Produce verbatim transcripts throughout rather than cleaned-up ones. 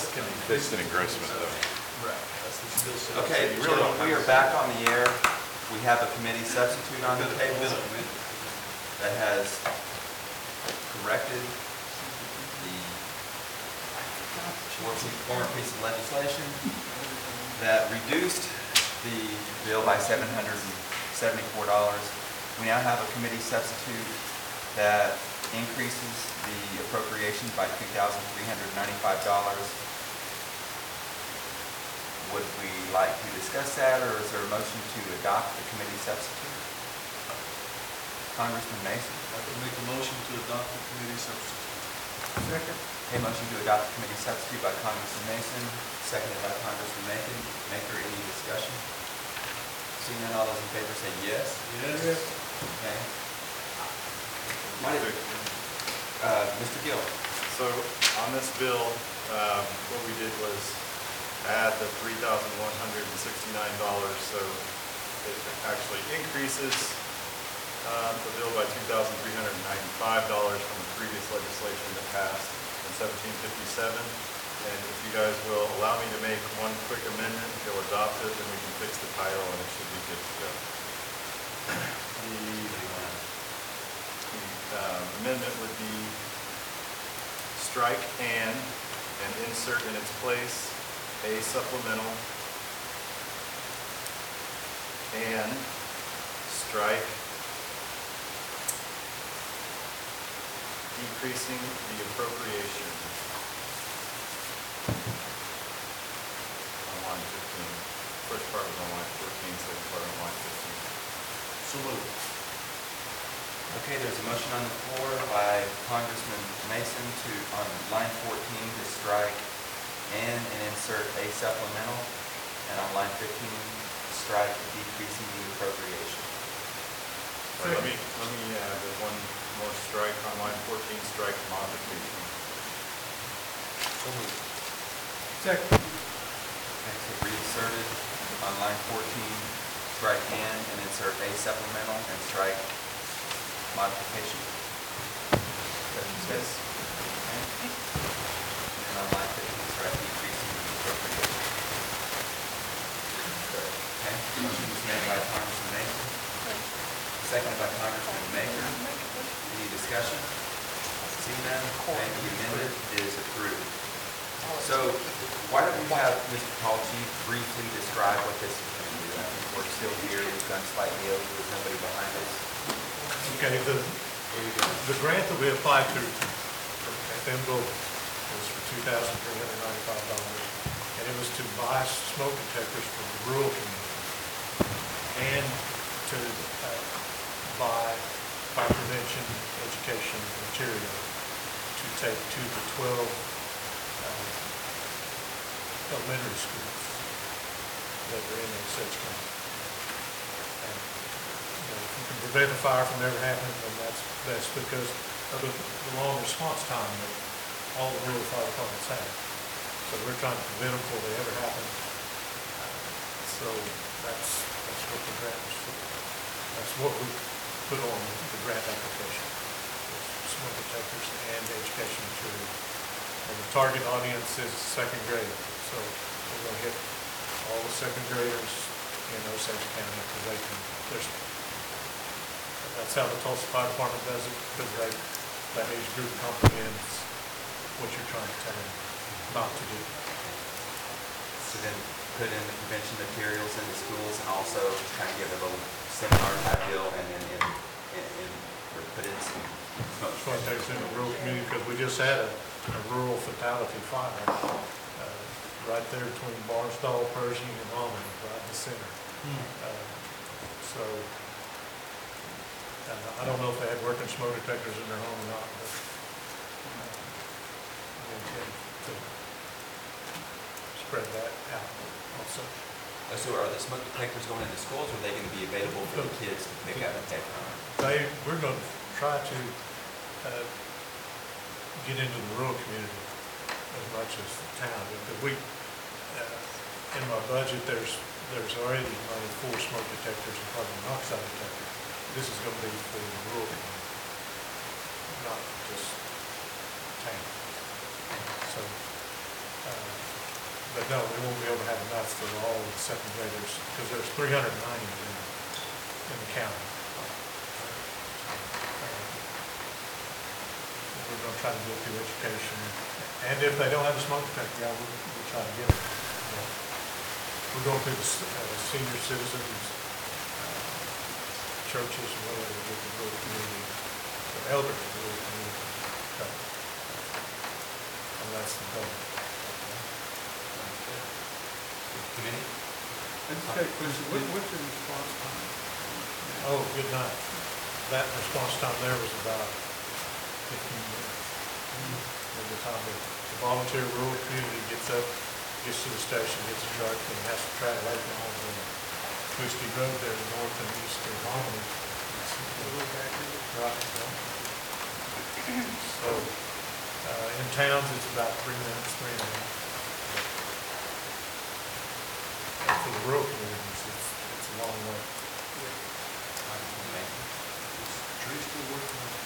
can It's an engrossment though. Right. That's the still set up, so Okay, you so really don't we have are to- back on the air. We have a committee substitute on the table that has corrected the former piece of legislation that reduced the bill by seven hundred seventy-four dollars. We now have a committee substitute that increases the appropriation by two thousand three hundred ninety-five dollars. Would we like to discuss that, or is there a motion to adopt the committee substitute? Congressman Mason? I can make a motion to adopt the committee substitute. Second. Okay, motion to adopt the committee substitute by Congressman Mason, seconded by Congressman Maker. Maker, any discussion? Seeing none, all those in favor say yes. Yes. Okay. Might Uh, Mister Gill? So on this bill, um, what we did was add the three thousand one hundred sixty-nine dollars, so it actually increases um, the bill by two thousand three hundred ninety-five dollars from the previous legislation that passed in seventeen fifty-seven. And if you guys will allow me to make one quick amendment, if you'll adopt it, then we can fix the title and it should be good to go. The uh, amendment would be strike "and" and insert in its place a supplemental, and strike decreasing the appropriation on line fifteen. First part was on line fourteen, second part on line fifteen. So moved. Okay, there's a motion on the floor by Congressman Mason to, on line fourteen, to strike and and insert a supplemental, and on line fifteen, strike decreasing the appropriation. Wait, let me, let me add one more strike on line fourteen, strike modification. So moved. Second. Okay, so reinserted on line fourteen, strike and and insert a supplemental, and strike modification. Yes. Okay. And on line fifteen, strike decreasing the appropriation. Okay, motion was made by Congressman Mason, seconded by Congressman Maker. Any discussion? Seeing none, okay, the amendment is approved. So why don't we have Mister Palchi briefly describe what this is going to do? I think we're still here, we've gone slightly over, there's nobody behind us. Okay, the, the grant that we applied to from F M Gold was for two thousand three hundred ninety-five dollars, and it was to buy smoke detectors for the rural community and to uh, buy fire prevention education material to take to the twelve uh, elementary schools that are in that such county. If you can prevent a fire from ever happening, then that's, that's because of the, the long response time that all the rural fire departments have. So we're trying to prevent them before they ever happen. Uh, So that's, that's what the grant was for. That's what we put on the grant application. Smoke detectors and education material. And the target audience is second grade. So we're going to hit all the second graders in Osage County because they can, there's That's how the Tulsa Fire Department does it, because they, that age group comprehends what you're trying to tell them not to do. So then put in the prevention materials in the schools and also kind of give a little seminar type deal and then in, in, in, or put in some smoke That's why it takes in the rural community, because we just had a, a rural fatality fire uh, right there between Barnstall, Pershing, and Almond, right in the center. Hmm. Uh, so uh, I don't know if they had working smoke detectors in their home or not, but uh, we intend to spread that out also. Oh, so are the smoke detectors going into schools, or are they going to be available for the kids to pick up and take home? They, we're going to try to uh, get into the rural community as much as the town. Because we, uh, in my budget, there's there's already money for smoke detectors and carbon monoxide detectors. This is going to be for the rural community, not just town. So Uh, But no, we won't be able to have enough for all of the second graders, because there's three hundred ninety in, in the county. We're gonna try to do it through education, and if they don't have a smoke detector, yeah, we'll, we'll try to get it. You know. We're going through the s- uh, senior citizens, uh, churches, and whatever, to get the rural community, the elderly rural community covered. And that's the goal. Committee? I just got a question, what, what's your response time? Oh, good night. That response time there was about fifteen minutes. From the time the the volunteer rural community gets up, gets to the station, gets a truck, and has to travel eight miles on a twisty road there north and east of Harmony. Right, yeah. So, uh, in towns, it's about three minutes, three and a half. But for the rural communities, it's, it's a long way. Congressman Mason? Tree still working on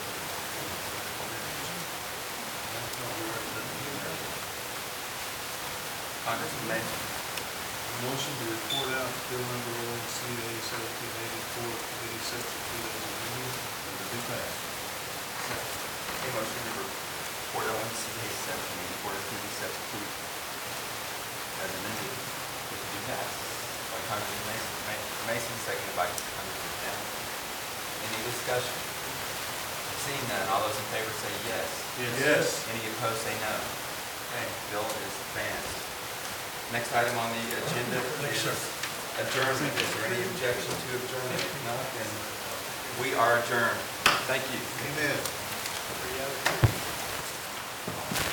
Congressman Mason? motion to report out bill number O N C A seventeen eighty-four, committee substitute as amended, and to be passed. A motion to report O N C A seventeen eighty-four, committee substitute as amended, is to be passed by Congressman Mason, Ma- Mason, seconded by Congressman Allen. Any discussion? Seeing none, all those in favor say yes. Yes. Any opposed say no. Okay, bill is advanced. Next item on the agenda is adjournment. Is there any objection to adjournment? If not, then we are adjourned. Thank you. Amen.